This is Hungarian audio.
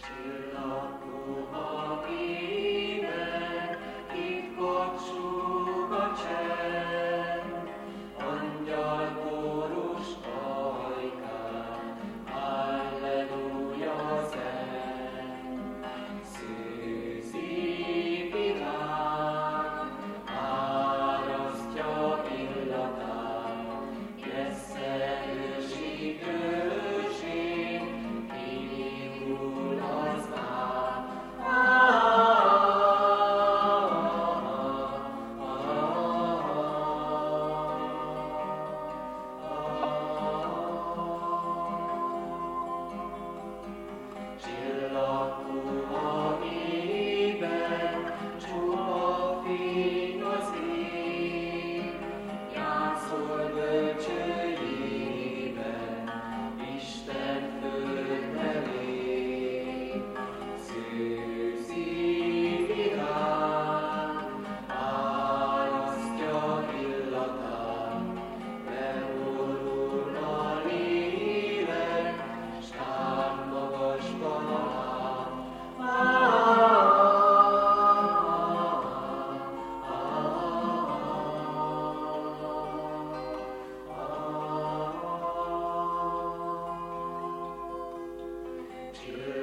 Csillagó a éven, titkot súg a csend, angyalkórus ajkán, halleluja zeng. Szűzi virág, árasztja illatát, Jessze ősi ősén, kihull az ár. Csillagó a égen, csupa fény az ég, játszol bölcsőjében, Isten földnevén. Szűzi virág, árasztja illatát, beborul a lélek, s tár magasban áll. Csillagó